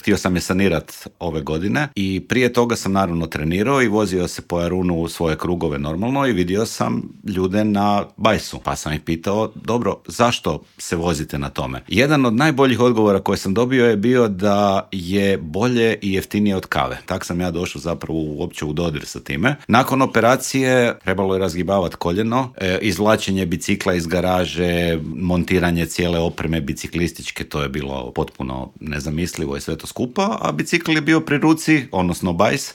Htio sam je sanirati ove godine i prije toga sam naravno trenirao i vozio se po Jarunu u svoje krugove normalno i vidio sam ljude na bajsu. Pa sam ih pitao, dobro, zašto se vozite na tome? Jedan od najboljih odgovora koje sam dobio je bio da je bolje i jeftinije od kave. Tak sam ja došao zapravo uopće u dodir sa time. Nakon operacije trebalo je razgibavati koljeno, izvlačenje bicikla iz garaže, montiranje cijele opreme biciklističke, to je bilo potpuno nezamislivo i sve to skupa, a bicikl je bio pri ruci, odnosno bajs,